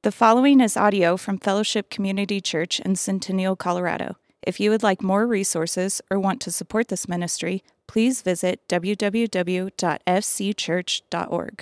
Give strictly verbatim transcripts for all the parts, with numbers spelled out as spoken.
The following is audio from Fellowship Community Church in Centennial, Colorado. If you would like more resources or want to support this ministry, please visit w w w dot f c church dot org.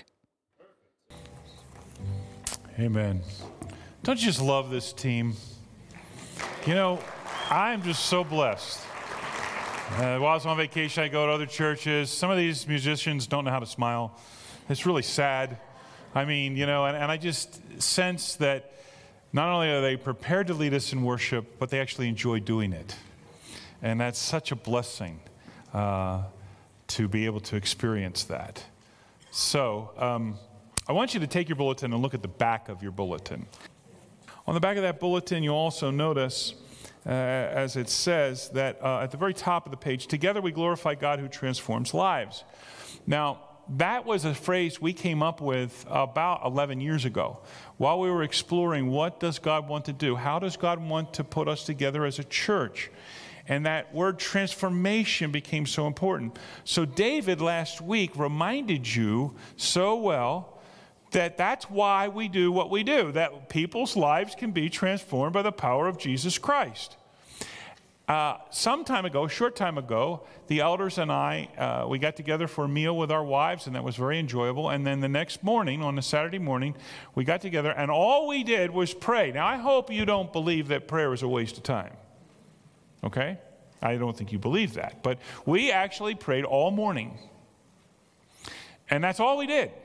Amen. Don't you just love this team? You know, I'm just so blessed. Uh, while I was on vacation, I go to other churches. Some of these musicians don't know how to smile. It's really sad. I mean, you know, and, and I just sense that not only are they prepared to lead us in worship, but they actually enjoy doing it. And that's such a blessing uh, to be able to experience that. So um, I want you to take your bulletin and look at the back of your bulletin. On the back of that bulletin, you'll also notice, uh, as it says, that uh, at the very top of the page, together we glorify God who transforms lives. Now, that was a phrase we came up with about eleven years ago while we were exploring what does God want to do? How does God want to put us together as a church? And that word transformation became so important. So David last week reminded you so well that that's why we do what we do, that people's lives can be transformed by the power of Jesus Christ. Uh, some time ago, a short time ago, the elders and I, uh, we got together for a meal with our wives, and that was very enjoyable. And then the next morning, on a Saturday morning, we got together, and all we did was pray. Now, I hope you don't believe that prayer is a waste of time, okay? I don't think you believe that. But we actually prayed all morning, and that's all we did.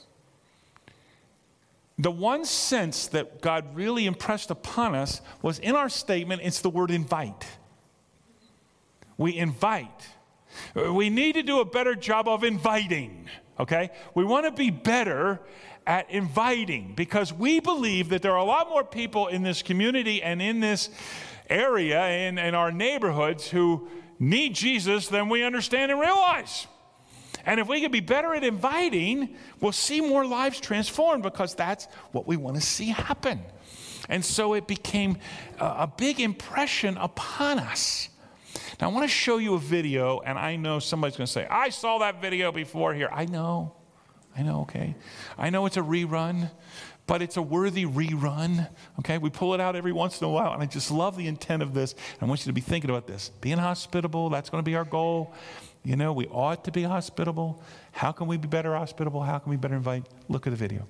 The one sense that God really impressed upon us was in our statement, it's the word invite. We invite. We need to do a better job of inviting, okay? We want to be better at inviting because we believe that there are a lot more people in this community and in this area and in our neighborhoods who need Jesus than we understand and realize. And if we can be better at inviting, we'll see more lives transformed because that's what we want to see happen. And so it became a big impression upon us. Now, I want to show you a video, and I know somebody's going to say, I saw that video before here. I know. I know, okay. I know it's a rerun, but it's a worthy rerun, okay? We pull it out every once in a while, and I just love the intent of this. I want you to be thinking about this. Being hospitable, that's going to be our goal. You know, we ought to be hospitable. How can we be better hospitable? How can we better invite? Look at the video.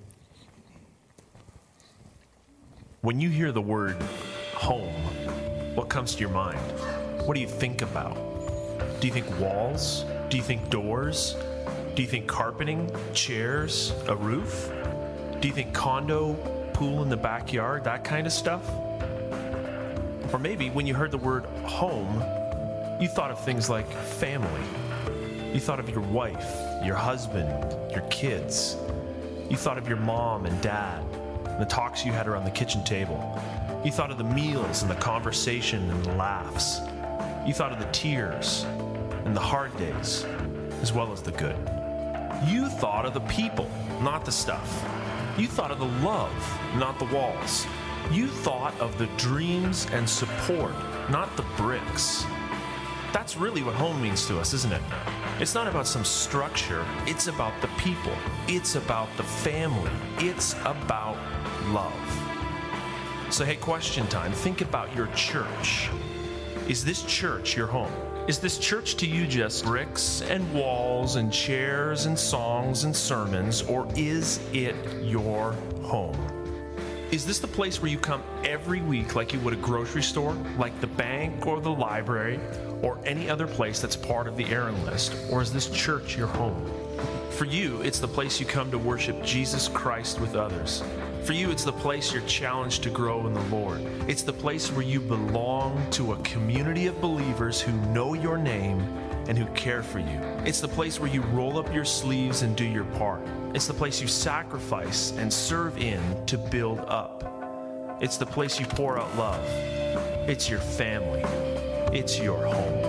When you hear the word home, what comes to your mind? What do you think about? Do you think walls? Do you think doors? Do you think carpeting, chairs, a roof? Do you think condo, pool in the backyard, that kind of stuff? Or maybe when you heard the word home, you thought of things like family. You thought of your wife, your husband, your kids. You thought of your mom and dad, and the talks you had around the kitchen table. You thought of the meals and the conversation and the laughs. You thought of the tears and the hard days, as well as the good. You thought of the people, not the stuff. You thought of the love, not the walls. You thought of the dreams and support, not the bricks. That's really what home means to us, isn't it? It's not about some structure. It's about the people. It's about the family. It's about love. So hey, question time. Think about your church. Is this church your home? Is this church to you just bricks and walls and chairs and songs and sermons, or is it your home? Is this the place where you come every week like you would a grocery store, like the bank or the library, or any other place that's part of the errand list? Or is this church your home? For you, it's the place you come to worship Jesus Christ with others. For you, it's the place you're challenged to grow in the Lord. It's the place where you belong to a community of believers who know your name and who care for you. It's the place where you roll up your sleeves and do your part. It's the place you sacrifice and serve in to build up. It's the place you pour out love. It's your family. It's your home.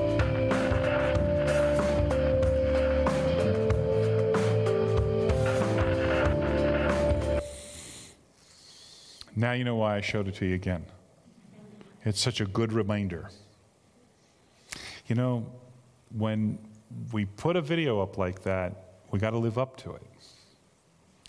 Now you know why I showed it to you again. It's such a good reminder. You know, when we put a video up like that, we got to live up to it.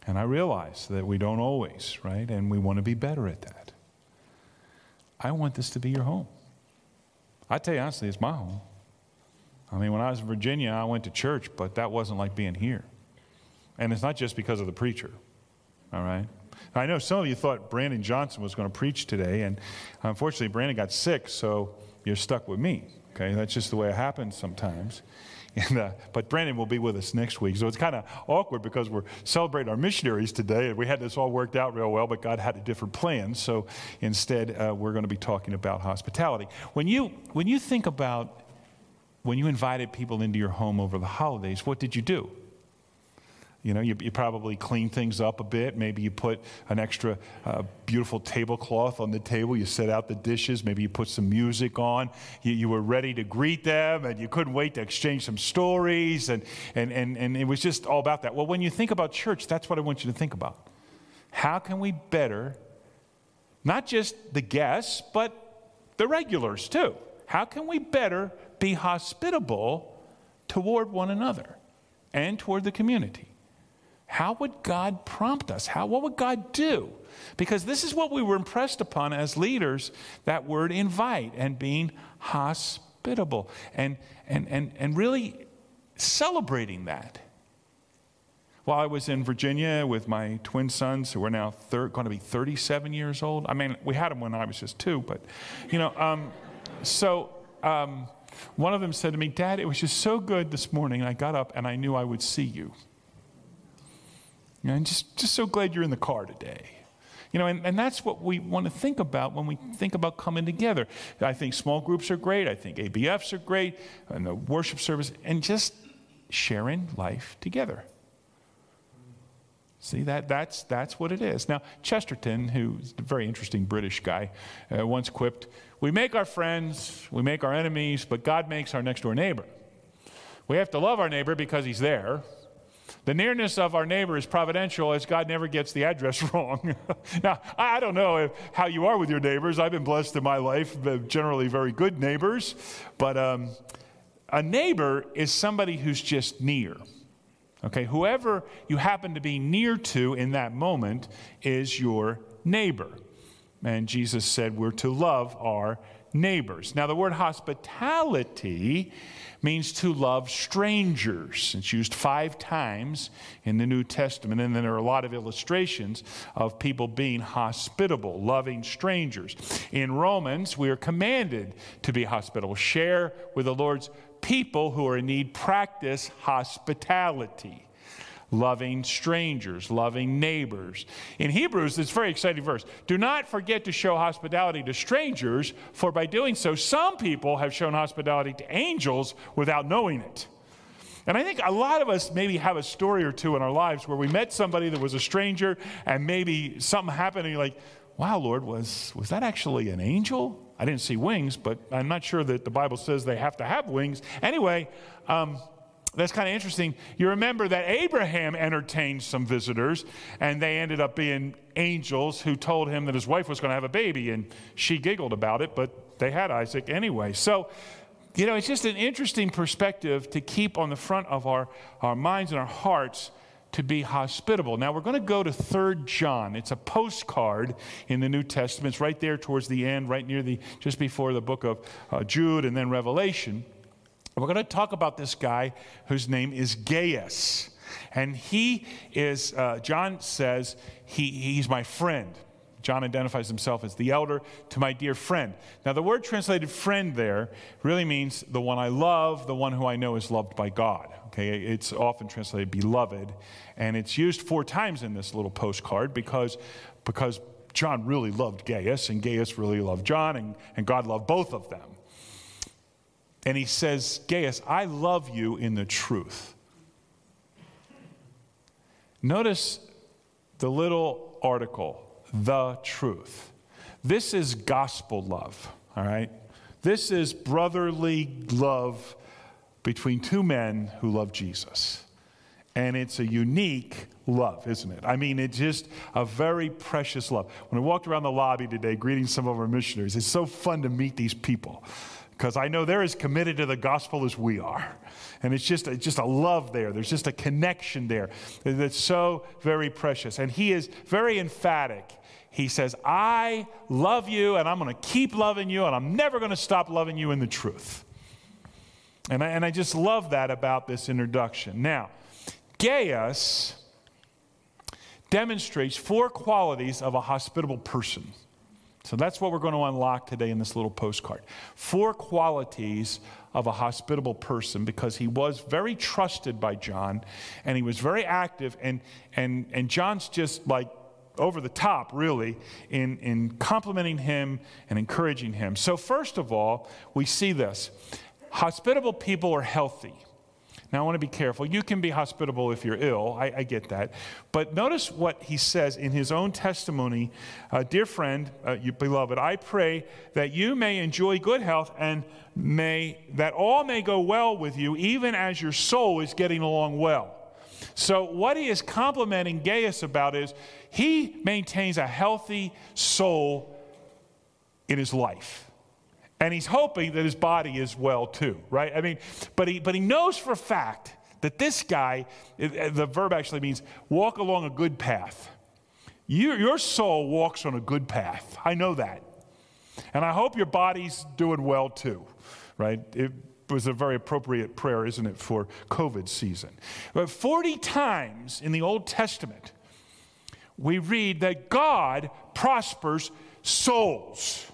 And I realize that we don't always, right? And we want to be better at that. I want this to be your home. I tell you honestly, it's my home. I mean, when I was in Virginia, I went to church, but that wasn't like being here. And it's not just because of the preacher, all right? I know some of you thought Brandon Johnson was going to preach today, and unfortunately, Brandon got sick, so you're stuck with me, okay? That's just the way it happens sometimes. And, uh, but Brandon will be with us next week, so it's kind of awkward because we're celebrating our missionaries today, and we had this all worked out real well, but God had a different plan, so instead, uh, we're going to be talking about hospitality. When you, when you think about when you invited people into your home over the holidays, what did you do? You know, you, you probably cleaned things up a bit. Maybe you put an extra uh, beautiful tablecloth on the table. You set out the dishes. Maybe you put some music on. You, you were ready to greet them, and you couldn't wait to exchange some stories. And, and, and, and it was just all about that. Well, when you think about church, that's what I want you to think about. How can we better, not just the guests, but the regulars too? How can we better be hospitable toward one another and toward the community? How would God prompt us? How, what would God do? Because this is what we were impressed upon as leaders, that word invite and being hospitable and, and, and, and really celebrating that. While I was in Virginia with my twin sons, who are now thir- going to be thirty-seven years old. I mean, we had them when I was just two, but, you know, um, so um, one of them said to me, Dad, it was just so good this morning. And I got up and I knew I would see you. You know, and just, just so glad you're in the car today. You know, and, and that's what we want to think about when we think about coming together. I think small groups are great. I think A B Fs are great. And the worship service. And just sharing life together. See, that that's that's what it is. Now, Chesterton, who's a very interesting British guy, uh, once quipped, we make our friends, we make our enemies, but God makes our next door neighbor. We have to love our neighbor because he's there. The nearness of our neighbor is providential, as God never gets the address wrong. Now, I don't know if, how you are with your neighbors. I've been blessed in my life, generally very good neighbors. But um, a neighbor is somebody who's just near. Okay, whoever you happen to be near to in that moment is your neighbor. And Jesus said we're to love our neighbors. Now, the word hospitality means to love strangers. It's used five times in the New Testament, and then there are a lot of illustrations of people being hospitable, loving strangers. In Romans, we are commanded to be hospitable. Share with the Lord's people who are in need, practice hospitality. Loving strangers, loving neighbors. In Hebrews, it's a very exciting verse. Do not forget to show hospitality to strangers, for by doing so, some people have shown hospitality to angels without knowing it. And I think a lot of us maybe have a story or two in our lives where we met somebody that was a stranger, and maybe something happened, and you're like, wow, Lord, was, was that actually an angel? I didn't see wings, but I'm not sure that the Bible says they have to have wings. Anyway, um, that's kind of interesting. You remember that Abraham entertained some visitors, and they ended up being angels who told him that his wife was going to have a baby, and she giggled about it, but they had Isaac anyway. So, you know, it's just an interesting perspective to keep on the front of our, our minds and our hearts to be hospitable. Now, we're going to go to Third John. It's a postcard in the New Testament. It's right there towards the end, right near the, just before the book of uh, Jude and then Revelation. We're going to talk about this guy whose name is Gaius. And he is, uh, John says, he, he's my friend. John identifies himself as the elder to my dear friend. Now, the word translated friend there really means the one I love, the one who I know is loved by God. Okay, it's often translated beloved, and it's used four times in this little postcard because, because John really loved Gaius, and Gaius really loved John, and, and God loved both of them. And he says, Gaius, I love you in the truth. Notice the little article, the truth. This is gospel love, all right? This is brotherly love between two men who love Jesus. And it's a unique love, isn't it? I mean, it's just a very precious love. When I walked around the lobby today greeting some of our missionaries, it's so fun to meet these people. because I know they're as committed to the gospel as we are. And it's just, it's just a love there. There's just a connection there that's so very precious. And he is very emphatic. He says, I love you, and I'm going to keep loving you, and I'm never going to stop loving you in the truth. And I, and I just love that about this introduction. Now, Gaius demonstrates four qualities of a hospitable person. So that's what we're going to unlock today in this little postcard. Four qualities of a hospitable person, because he was very trusted by John, and he was very active, and and and John's just like over the top, really, in, in complimenting him and encouraging him. So first of all, we see this. Hospitable people are healthy. Now, I want to be careful. You can be hospitable if you're ill. I, I get that. But notice what he says in his own testimony. Uh, Dear friend, uh, you beloved, I pray that you may enjoy good health and may that all may go well with you, even as your soul is getting along well. So what he is complimenting Gaius about is he maintains a healthy soul in his life. And he's hoping that his body is well too, right? I mean, but he but he knows for a fact that this guy, the verb actually means walk along a good path. You, your soul walks on a good path. I know that. And I hope your body's doing well too, right? It was a very appropriate prayer, isn't it, for COVID season. But forty times in the Old Testament, we read that God prospers souls.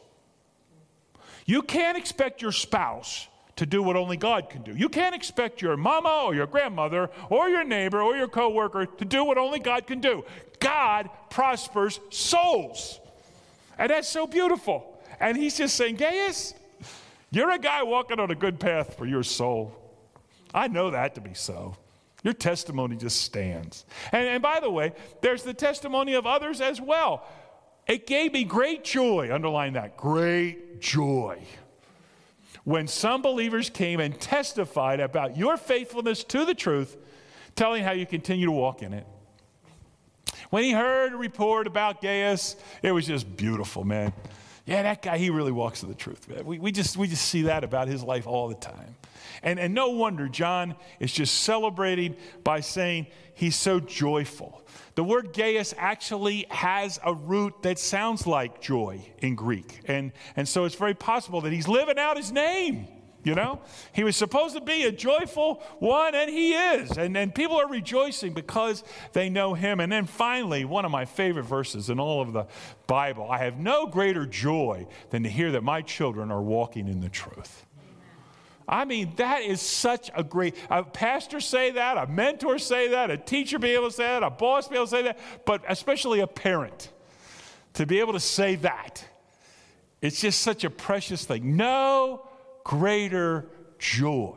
You can't expect your spouse to do what only God can do. You can't expect your mama or your grandmother or your neighbor or your coworker to do what only God can do. God prospers souls. And that's so beautiful. And he's just saying, Gaius, you're a guy walking on a good path for your soul. I know that to be so. Your testimony just stands. And, and by the way, there's the testimony of others as well. It gave me great joy, underline that, great joy, when some believers came and testified about your faithfulness to the truth, telling how you continue to walk in it. When he heard a report about Gaius, it was just beautiful, man. Yeah, that guy, he really walks in the truth, man. We, we, just, we just see that about his life all the time. And, and no wonder John is just celebrating by saying he's so joyful. The word Gaius actually has a root that sounds like joy in Greek. And, and so it's very possible that he's living out his name, you know? He was supposed to be a joyful one, and he is. And, and people are rejoicing because they know him. And then finally, one of my favorite verses in all of the Bible, I have no greater joy than to hear that my children are walking in the truth. I mean, that is such a great, a pastor say that, a mentor say that, a teacher be able to say that, a boss be able to say that, but especially a parent to be able to say that. It's just such a precious thing. No greater joy.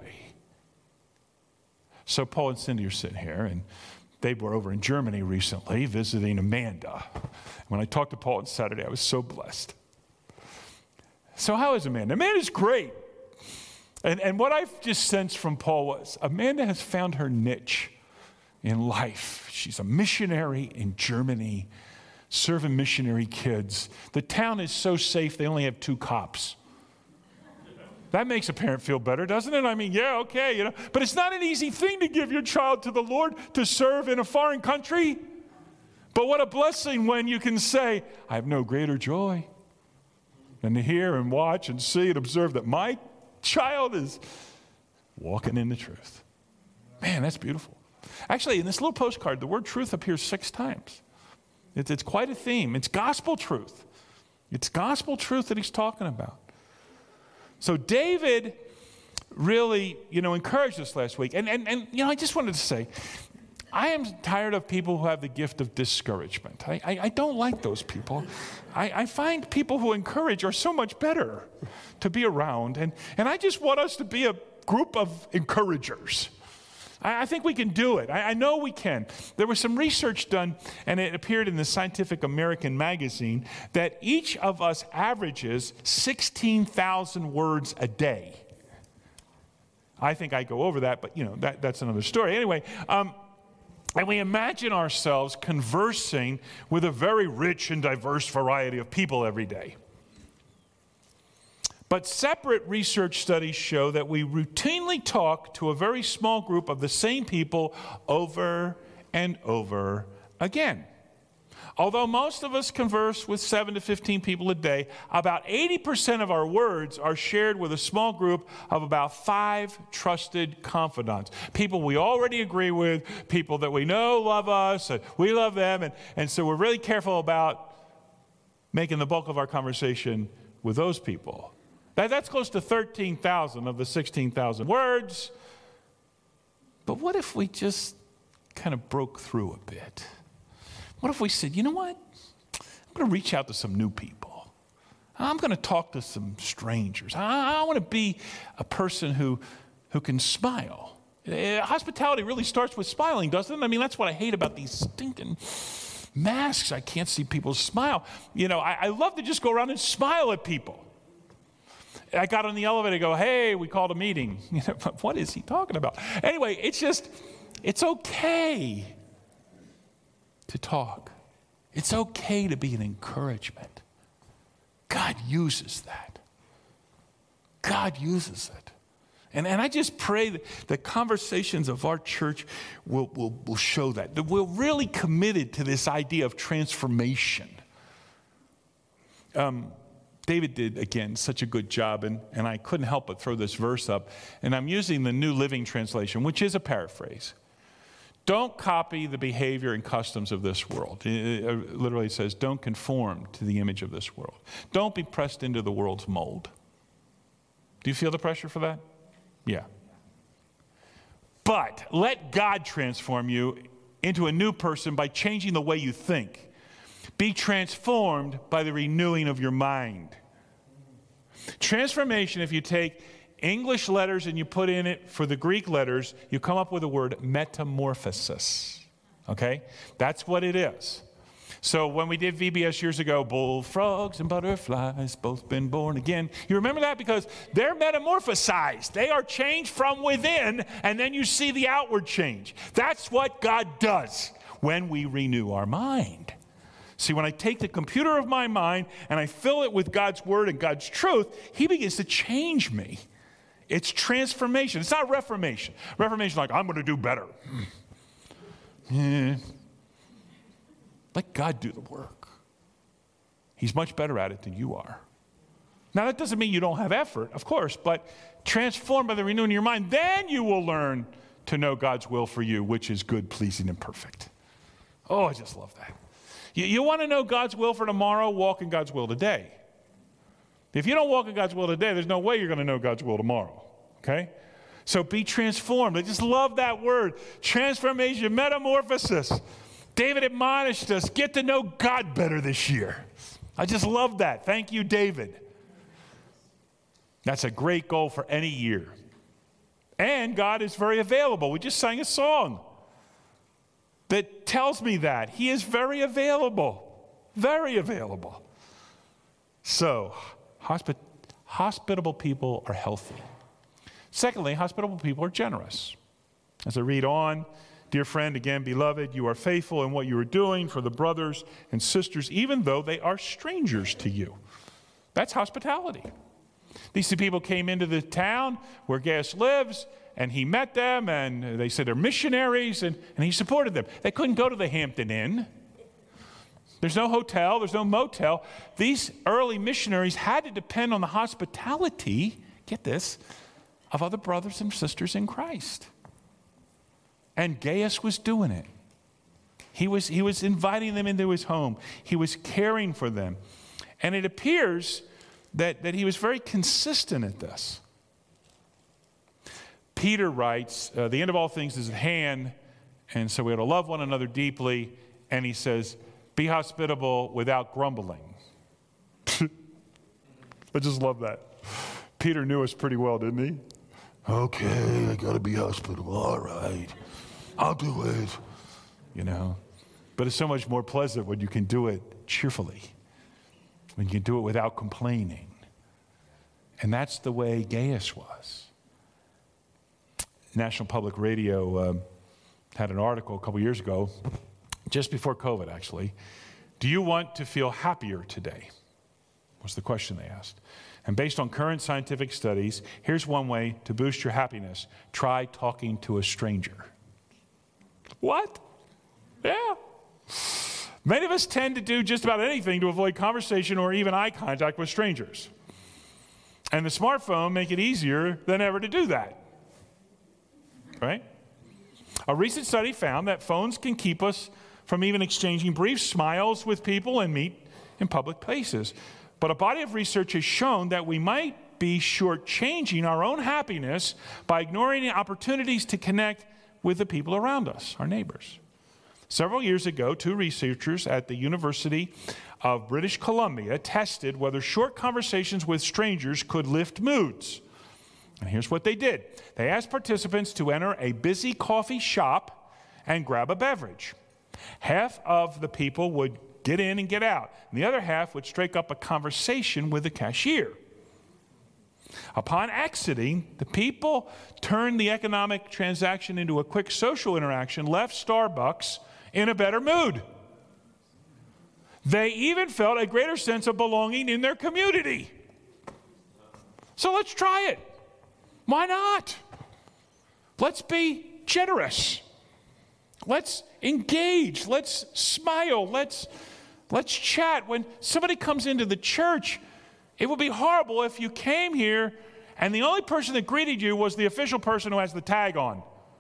So Paul and Cindy are sitting here, and they were over in Germany recently visiting Amanda. When I talked to Paul on Saturday, I was so blessed. So how is Amanda? Amanda's great. And, and what I've just sensed from Paul was Amanda has found her niche in life. She's a missionary in Germany, serving missionary kids. The town is so safe, they only have two cops. That makes a parent feel better, doesn't it? I mean, yeah, okay, you know. But it's not an easy thing to give your child to the Lord to serve in a foreign country. But what a blessing when you can say, I have no greater joy than to hear and watch and see and observe that my child is walking in the truth. Man, that's beautiful. Actually, in this little postcard, the word truth appears six times. It's, it's quite a theme. It's gospel truth. It's gospel truth that he's talking about. So David really, you know, encouraged us last week. And, and, and you know, I just wanted to say, I am tired of people who have the gift of discouragement. I, I, I don't like those people. I, I find people who encourage are so much better to be around. And, and I just want us to be a group of encouragers. I, I think we can do it. I, I know we can. There was some research done, and it appeared in the Scientific American magazine, that each of us averages sixteen thousand words a day. I think I go over that, but, you know, that, that's another story. Anyway, um, and we imagine ourselves conversing with a very rich and diverse variety of people every day. But separate research studies show that we routinely talk to a very small group of the same people over and over again. Although most of us converse with seven to fifteen people a day, about eighty percent of our words are shared with a small group of about five trusted confidants. People we already agree with, people that we know love us, and we love them, and, and so we're really careful about making the bulk of our conversation with those people. That, that's close to thirteen thousand of the sixteen thousand words. But what if we just kind of broke through a bit? What if we said, you know what? I'm going to reach out to some new people. I'm going to talk to some strangers. I, I want to be a person who, who can smile. Uh, hospitality really starts with smiling, doesn't it? I mean, that's what I hate about these stinking masks. I can't see people smile. You know, I, I love to just go around and smile at people. I got on the elevator and go, hey, we called a meeting. You know, what is he talking about? Anyway, it's just, it's okay to talk. It's okay to be an encouragement. God uses that. God uses it. And, and I just pray that the conversations of our church will, will, will show that. That we're really committed to this idea of transformation. Um, David did, again, such a good job, and, and I couldn't help but throw this verse up. And I'm using the New Living Translation, which is a paraphrase. Don't copy the behavior and customs of this world. It literally says, don't conform to the image of this world. Don't be pressed into the world's mold. Do you feel the pressure for that? Yeah. But let God transform you into a new person by changing the way you think. Be transformed by the renewing of your mind. Transformation, if you take English letters and you put in it for the Greek letters, you come up with the word metamorphosis. Okay? That's what it is. So when we did V B S years ago, bullfrogs and butterflies, both been born again. You remember that? Because they're metamorphosized. They are changed from within, and then you see the outward change. That's what God does when we renew our mind. See, when I take the computer of my mind and I fill it with God's word and God's truth, he begins to change me. It's transformation. It's not reformation. Reformation, like, I'm going to do better. Yeah. Let God do the work. He's much better at it than you are. Now, that doesn't mean you don't have effort, of course, but transformed by the renewing of your mind, then you will learn to know God's will for you, which is good, pleasing, and perfect. Oh, I just love that. You, you want to know God's will for tomorrow? Walk in God's will today. If you don't walk in God's will today, there's no way you're going to know God's will tomorrow, okay? So be transformed. I just love that word, transformation, metamorphosis. David admonished us, get to know God better this year. I just love that. Thank you, David. That's a great goal for any year. And God is very available. We just sang a song that tells me that. He is very available, very available. So, hospi- hospitable people are healthy. Secondly, hospitable people are generous. As I read on, dear friend, again, beloved, you are faithful in what you are doing for the brothers and sisters, even though they are strangers to you. That's hospitality. These two people came into the town where Gaius lives, and he met them, and they said they're missionaries, and, and he supported them. They couldn't go to the Hampton Inn. There's no hotel, there's no motel. These early missionaries had to depend on the hospitality, get this, of other brothers and sisters in Christ. And Gaius was doing it. He was, he was inviting them into his home. He was caring for them. And it appears that, that he was very consistent at this. Peter writes, uh, the end of all things is at hand, and so we ought to love one another deeply. And he says, be hospitable without grumbling. I just love that. Peter knew us pretty well, didn't he? Okay, I got to be hospitable. All right. I'll do it, you know. But it's so much more pleasant when you can do it cheerfully, when you can do it without complaining. And that's the way Gaius was. National Public Radio um, had an article a couple years ago, just before COVID actually. Do you want to feel happier today? Was the question they asked. And based on current scientific studies, here's one way to boost your happiness. Try talking to a stranger. What? Yeah. Many of us tend to do just about anything to avoid conversation or even eye contact with strangers. And the smartphone make it easier than ever to do that. Right? A recent study found that phones can keep us from even exchanging brief smiles with people and meet in public places. But a body of research has shown that we might be shortchanging our own happiness by ignoring the opportunities to connect with the people around us, our neighbors. Several years ago, two researchers at the University of British Columbia tested whether short conversations with strangers could lift moods. And here's what they did. They asked participants to enter a busy coffee shop and grab a beverage. Half of the people would get in and get out, and the other half would strike up a conversation with the cashier. Upon exiting, the people turned the economic transaction into a quick social interaction, left Starbucks in a better mood. They even felt a greater sense of belonging in their community. So let's try it. Why not? Let's be generous. Let's engage. Let's smile. Let's, let's chat. When somebody comes into the church, it would be horrible if you came here and the only person that greeted you was the official person who has the tag on.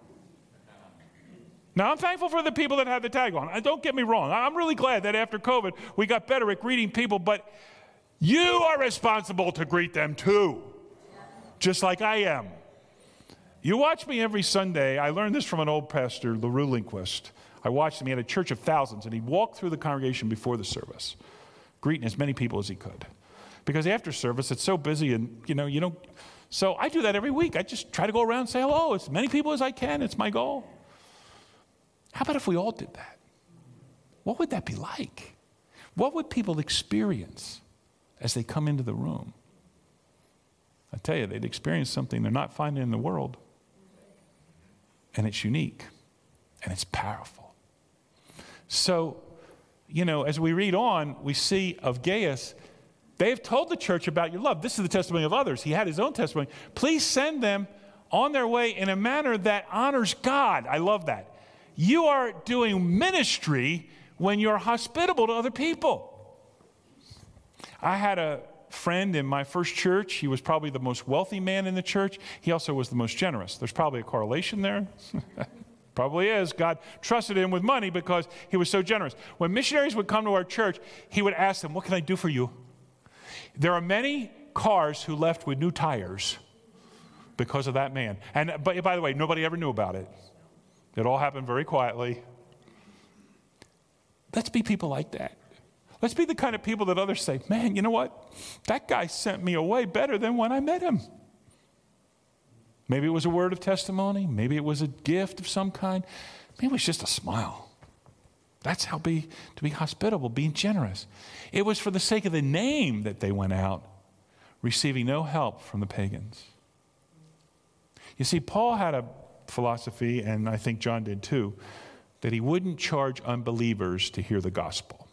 Now, I'm thankful for the people that have the tag on. Don't get me wrong. I'm really glad that after COVID, we got better at greeting people, but you are responsible to greet them too, just like I am. You watch me every Sunday. I learned this from an old pastor, LaRue Lindquist. I watched him. He had a church of thousands, and he walked through the congregation before the service, greeting as many people as he could. Because after service, it's so busy, and, you know, you don't. So I do that every week. I just try to go around and say hello as many people as I can. It's my goal. How about if we all did that? What would that be like? What would people experience as they come into the room? I tell you, they'd experience something they're not finding in the world. And it's unique. And it's powerful. So, you know, as we read on, we see of Gaius, they have told the church about your love. This is the testimony of others. He had his own testimony. Please send them on their way in a manner that honors God. I love that. You are doing ministry when you're hospitable to other people. I had a friend in my first church. He was probably the most wealthy man in the church. He also was the most generous. There's probably a correlation there. Probably is. God trusted him with money because he was so generous. When missionaries would come to our church, he would ask them, what can I do for you? There are many cars who left with new tires because of that man. And but by the way, nobody ever knew about it. It all happened very quietly. Let's be people like that. Let's be the kind of people that others say, man, you know what? That guy sent me away better than when I met him. Maybe it was a word of testimony. Maybe it was a gift of some kind. Maybe it was just a smile. That's how be, to be hospitable, being generous. It was for the sake of the name that they went out, receiving no help from the pagans. You see, Paul had a philosophy, and I think John did too, that he wouldn't charge unbelievers to hear the gospel.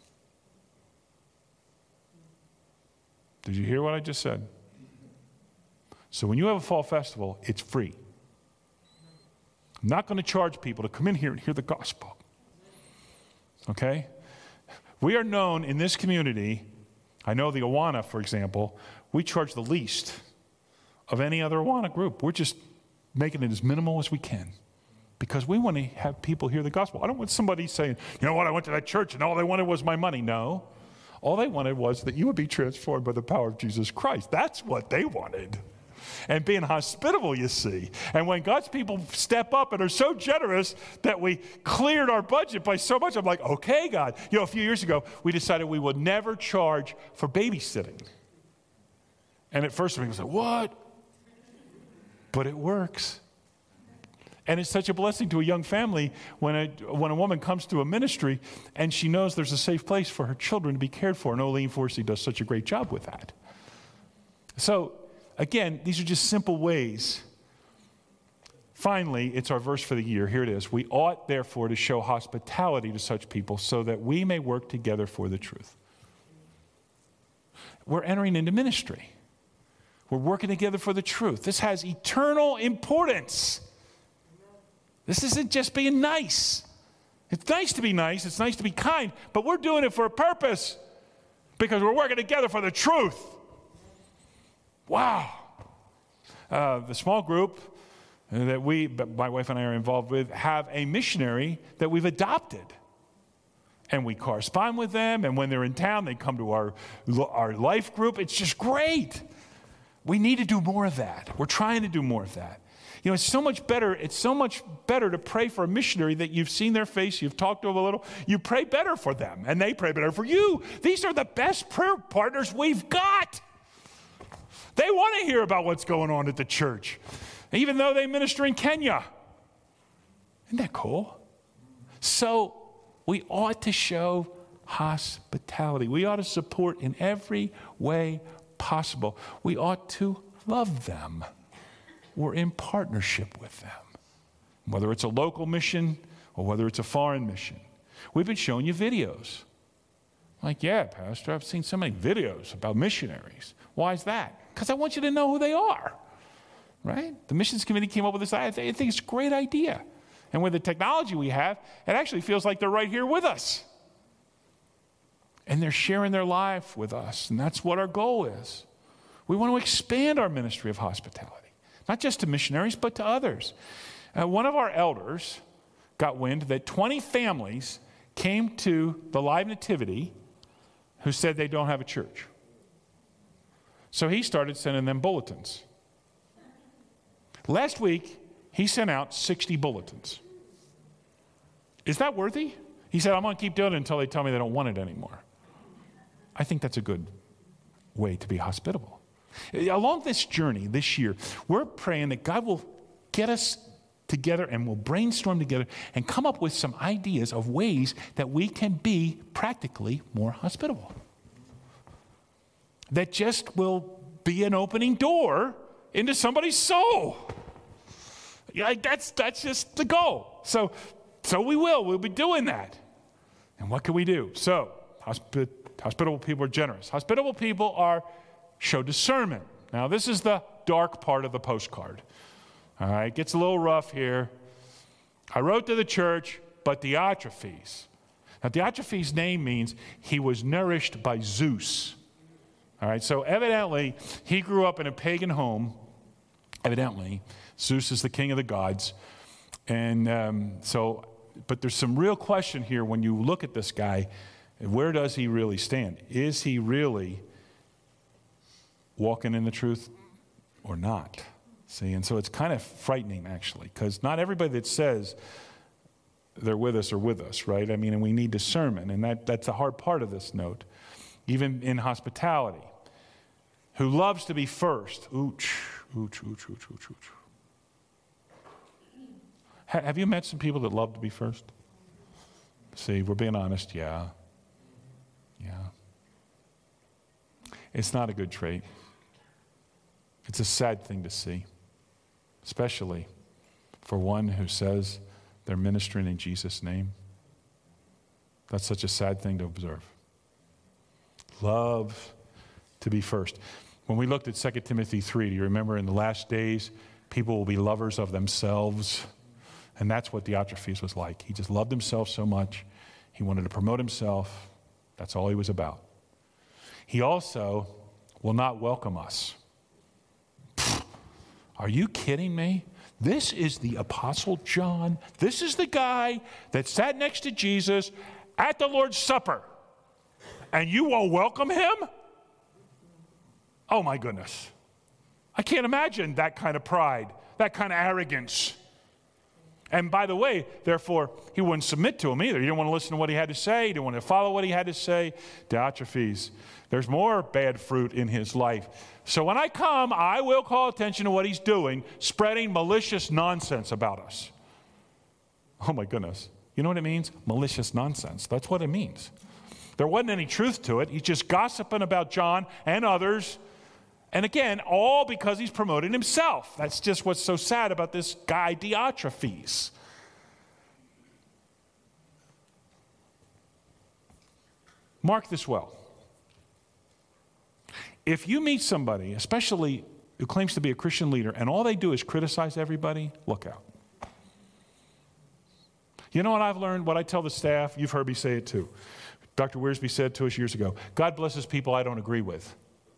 Did you hear what I just said? So when you have a fall festival, it's free. I'm not going to charge people to come in here and hear the gospel. Okay? We are known in this community, I know the Awana, for example, we charge the least of any other Awana group. We're just making it as minimal as we can because we want to have people hear the gospel. I don't want somebody saying, you know what, I went to that church and all they wanted was my money. No. All they wanted was that you would be transformed by the power of Jesus Christ. That's what they wanted. And being hospitable, you see. And when God's people step up and are so generous that we cleared our budget by so much, I'm like, okay, God. You know, a few years ago, we decided we would never charge for babysitting. And at first, we was like, what? But it works. And it's such a blessing to a young family when a, when a woman comes to a ministry and she knows there's a safe place for her children to be cared for. And Oline Forsey does such a great job with that. So, again, these are just simple ways. Finally, it's our verse for the year. Here it is. We ought, therefore, to show hospitality to such people so that we may work together for the truth. We're entering into ministry. We're working together for the truth. This has eternal importance. This isn't just being nice. It's nice to be nice. It's nice to be kind. But we're doing it for a purpose because we're working together for the truth. Wow. Uh, the small group that we, my wife and I are involved with, have a missionary that we've adopted. And we correspond with them. And when they're in town, they come to our, our life group. It's just great. We need to do more of that. We're trying to do more of that. You know, it's so much better. It's so much better to pray for a missionary that you've seen their face, you've talked to them a little. You pray better for them, and they pray better for you. These are the best prayer partners we've got. They want to hear about what's going on at the church, even though they minister in Kenya. Isn't that cool? So we ought to show hospitality. We ought to support in every way possible. We ought to love them. We're in partnership with them, whether it's a local mission or whether it's a foreign mission. We've been showing you videos. Like, yeah, Pastor, I've seen so many videos about missionaries. Why is that? Because I want you to know who they are, right? The missions committee came up with this idea. I think it's a great idea. And with the technology we have, it actually feels like they're right here with us. And they're sharing their life with us, and that's what our goal is. We want to expand our ministry of hospitality. Not just to missionaries, but to others. Uh, one of our elders got wind that twenty families came to the Live Nativity who said they don't have a church. So he started sending them bulletins. Last week, he sent out sixty bulletins. Is that worthy? He said, I'm going to keep doing it until they tell me they don't want it anymore. I think that's a good way to be hospitable. Along this journey this year, we're praying that God will get us together and we'll brainstorm together and come up with some ideas of ways that we can be practically more hospitable. That just will be an opening door into somebody's soul. Yeah, that's that's just the goal. So, so we will. We'll be doing that. And what can we do? So, hospi- hospitable people are generous. Hospitable people are show discernment. Now, this is the dark part of the postcard. All right, it gets a little rough here. I wrote to the church, but Diotrephes. Now, Diotrephes' name means he was nourished by Zeus. All right, so evidently, he grew up in a pagan home. Evidently, Zeus is the king of the gods. And um, so, but there's some real question here when you look at this guy. Where does he really stand? Is he really walking in the truth or not? See, and so it's kind of frightening, actually, because not everybody that says they're with us are with us, right? I mean, and we need discernment, and that, that's a hard part of this note. Even in hospitality, who loves to be first. Ooch, ooch, ooch, ooch, ooch, ooch. Ha- have you met some people that love to be first? See, we're being honest, yeah. Yeah. It's not a good trait. It's a sad thing to see, especially for one who says they're ministering in Jesus' name. That's such a sad thing to observe. Love to be first. When we looked at Second Timothy three, do you remember in the last days, people will be lovers of themselves? And that's what Diotrephes was like. He just loved himself so much. He wanted to promote himself. That's all he was about. He also will not welcome us. Are you kidding me? This is the Apostle John. This is the guy that sat next to Jesus at the Lord's Supper. And you won't welcome him? Oh my goodness. I can't imagine that kind of pride, that kind of arrogance. And by the way, therefore, he wouldn't submit to him either. He didn't want to listen to what he had to say. He didn't want to follow what he had to say. Diotrephes, there's more bad fruit in his life. So when I come, I will call attention to what he's doing, spreading malicious nonsense about us. Oh my goodness. You know what it means? Malicious nonsense. That's what it means. There wasn't any truth to it. He's just gossiping about John and others. And again, all because he's promoting himself. That's just what's so sad about this guy, Diotrephes. Mark this well. If you meet somebody, especially who claims to be a Christian leader, and all they do is criticize everybody, look out. You know what I've learned, what I tell the staff, you've heard me say it too. Doctor Wiersbe said to us years ago, God blesses people I don't agree with.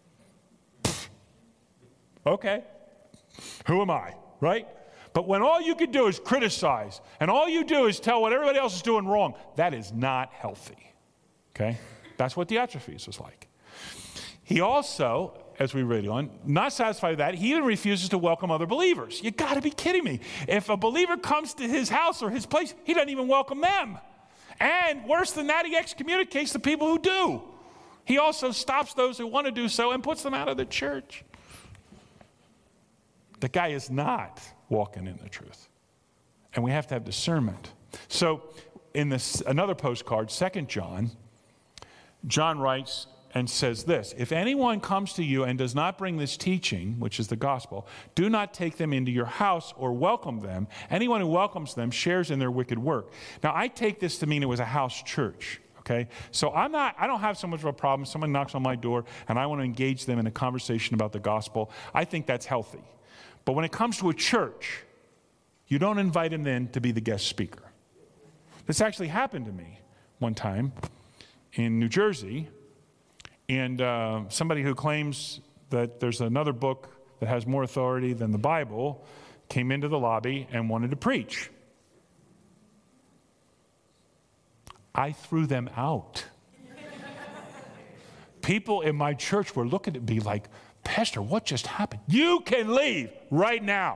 Okay, who am I, right? But when all you can do is criticize, and all you do is tell what everybody else is doing wrong, that is not healthy, okay? That's what Diotrephes was like. He also, as we read on, not satisfied with that, he even refuses to welcome other believers. You got to be kidding me. If a believer comes to his house or his place, he doesn't even welcome them. And worse than that, he excommunicates the people who do. He also stops those who want to do so and puts them out of the church. The guy is not walking in the truth. And we have to have discernment. So in this another postcard, Second John, John writes and says this, if anyone comes to you and does not bring this teaching, which is the gospel, do not take them into your house or welcome them. Anyone who welcomes them shares in their wicked work. Now, I take this to mean it was a house church, okay? So I'm not, I don't have so much of a problem. Someone knocks on my door and I want to engage them in a conversation about the gospel. I think that's healthy. But when it comes to a church, you don't invite them in to be the guest speaker. This actually happened to me one time in New Jersey. And uh, somebody who claims that there's another book that has more authority than the Bible came into the lobby and wanted to preach. I threw them out. People in my church were looking at me like, Pastor, what just happened? You can leave right now.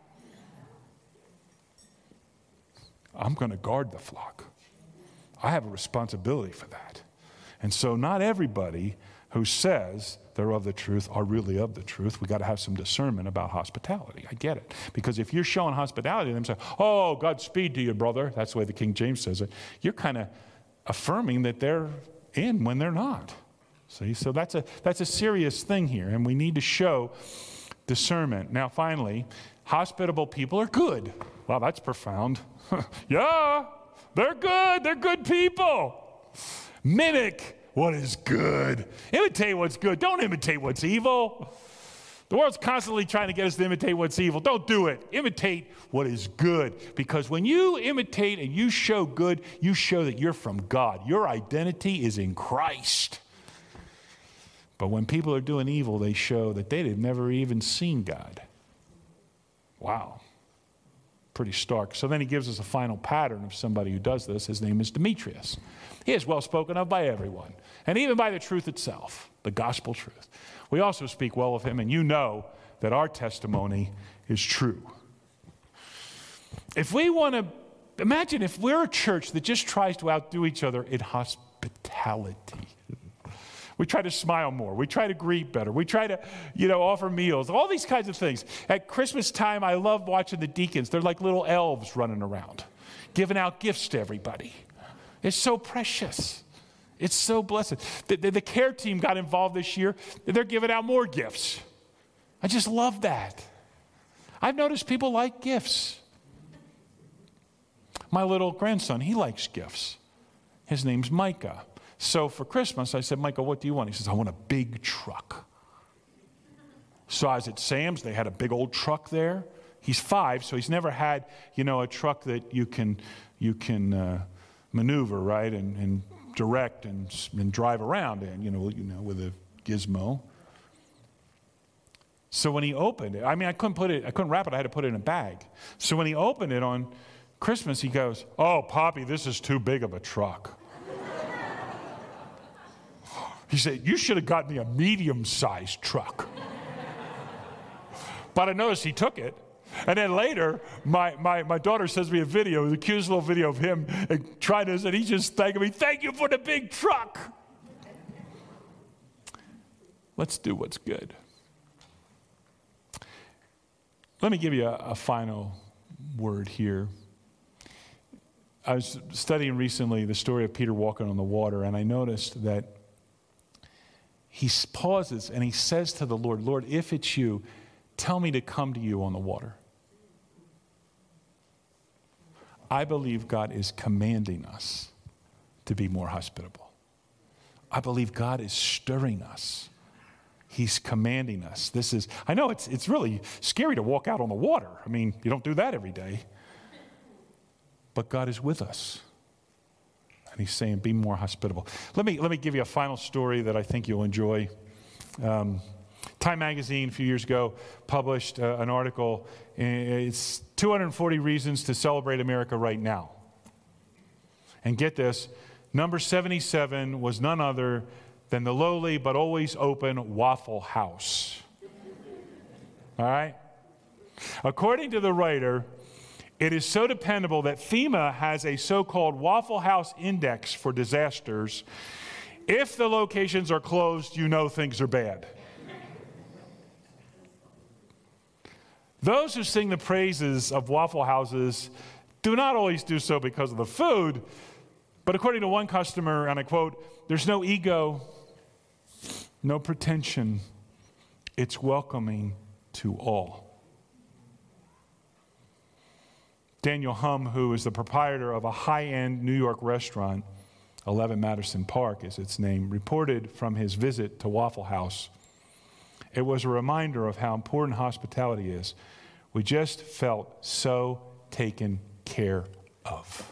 I'm going to guard the flock. I have a responsibility for that. And so not everybody who says they're of the truth are really of the truth. We got to have some discernment about hospitality. I get it. Because if you're showing hospitality to them, say, oh, Godspeed to you, brother. That's the way the King James says it. You're kind of affirming that they're in when they're not. See, so that's a that's a serious thing here, and we need to show discernment. Now, finally, hospitable people are good. Wow, that's profound. Yeah, they're good. They're good people. Mimic what is good. Imitate what's good. Don't imitate what's evil. The world's constantly trying to get us to imitate what's evil. Don't do it. Imitate what is good. Because when you imitate and you show good, you show that you're from God. Your identity is in Christ. But when people are doing evil, they show that they've never even seen God. Wow. Pretty stark. So then he gives us a final pattern of somebody who does this. His name is Demetrius. He is well spoken of by everyone, and even by the truth itself, the gospel truth. We also speak well of him, and you know that our testimony is true. If we want to, imagine if we're a church that just tries to outdo each other in hospitality. We try to smile more. We try to greet better. We try to, you know, offer meals, all these kinds of things. At Christmas time, I love watching the deacons. They're like little elves running around, giving out gifts to everybody. It's so precious. It's so blessed. The, the, the care team got involved this year. They're giving out more gifts. I just love that. I've noticed people like gifts. My little grandson, he likes gifts. His name's Micah. So for Christmas, I said, Micah, what do you want? He says, I want a big truck. So I was at Sam's. They had a big old truck there. He's five, so he's never had, you know, a truck that you can you can uh, maneuver, right, and, and direct and, and drive around in, you know, you know, with a gizmo. So when he opened it, I mean, I couldn't put it, I couldn't wrap it. I had to put it in a bag. So when he opened it on Christmas, he goes, "Oh, Poppy, this is too big of a truck." He said, "You should have got me a medium-sized truck." But I noticed he took it. And then later, my, my, my daughter sends me a video, the cutest little video of him trying this, and he's just thanking me, "Thank you for the big truck." Let's do what's good. Let me give you a, a final word here. I was studying recently the story of Peter walking on the water, and I noticed that he pauses and he says to the Lord, "Lord, if it's you, tell me to come to you on the water." I believe God is commanding us to be more hospitable. I believe God is stirring us. He's commanding us. This is, I know it's it's really scary to walk out on the water. I mean, you don't do that every day. But God is with us. And he's saying, be more hospitable. Let me, let me give you a final story that I think you'll enjoy. Um, Time Magazine a few years ago published uh, an article. It's two hundred forty reasons to celebrate America right now. And get this, number seventy-seven was none other than the lowly but always open Waffle House. All right? According to the writer, it is so dependable that FEMA has a so-called Waffle House index for disasters. If the locations are closed, you know things are bad. Those who sing the praises of Waffle Houses do not always do so because of the food, but according to one customer, and I quote, there's no ego, no pretension. It's welcoming to all. Daniel Hum, who is the proprietor of a high-end New York restaurant, eleven Madison Park is its name, reported from his visit to Waffle House. It was a reminder of how important hospitality is. We just felt so taken care of.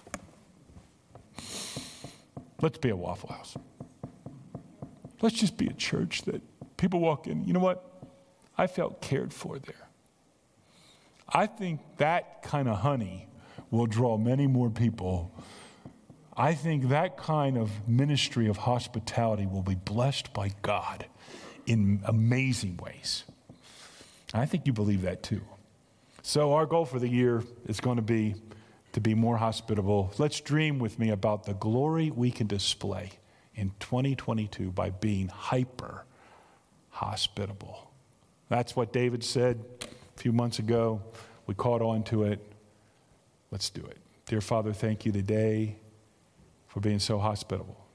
Let's be a Waffle House. Let's just be a church that people walk in. You know what? I felt cared for there. I think that kind of honey will draw many more people. I think that kind of ministry of hospitality will be blessed by God in amazing ways. I think you believe that too. So our goal for the year is going to be to be more hospitable. Let's dream with me about the glory we can display in twenty twenty-two by being hyper hospitable. That's what David said a few months ago. We caught on to it. Let's do it. Dear Father, thank you today for being so hospitable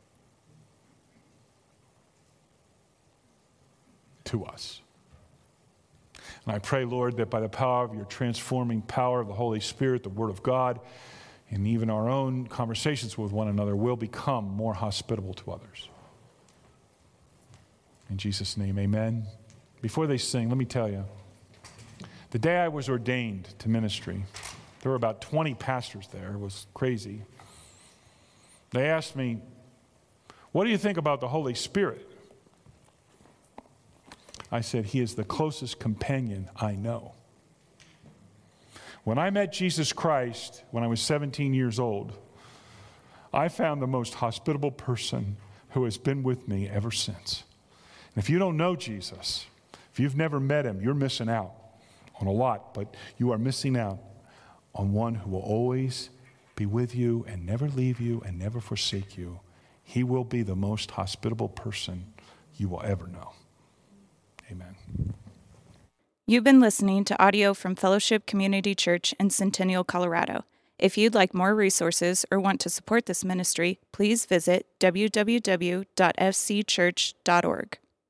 to us. And I pray, Lord, that by the power of your transforming power of the Holy Spirit, the Word of God, and even our own conversations with one another, we'll become more hospitable to others. In Jesus' name, amen. Before they sing, let me tell you, the day I was ordained to ministry, there were about twenty pastors there. It was crazy. They asked me, what do you think about the Holy Spirit? I said, he is the closest companion I know. When I met Jesus Christ when I was seventeen years old, I found the most hospitable person who has been with me ever since. And if you don't know Jesus, if you've never met him, you're missing out on a lot, but you are missing out on one who will always be with you and never leave you and never forsake you. He will be the most hospitable person you will ever know. Amen. You've been listening to audio from Fellowship Community Church in Centennial, Colorado. If you'd like more resources or want to support this ministry, please visit w w w dot f c church dot org.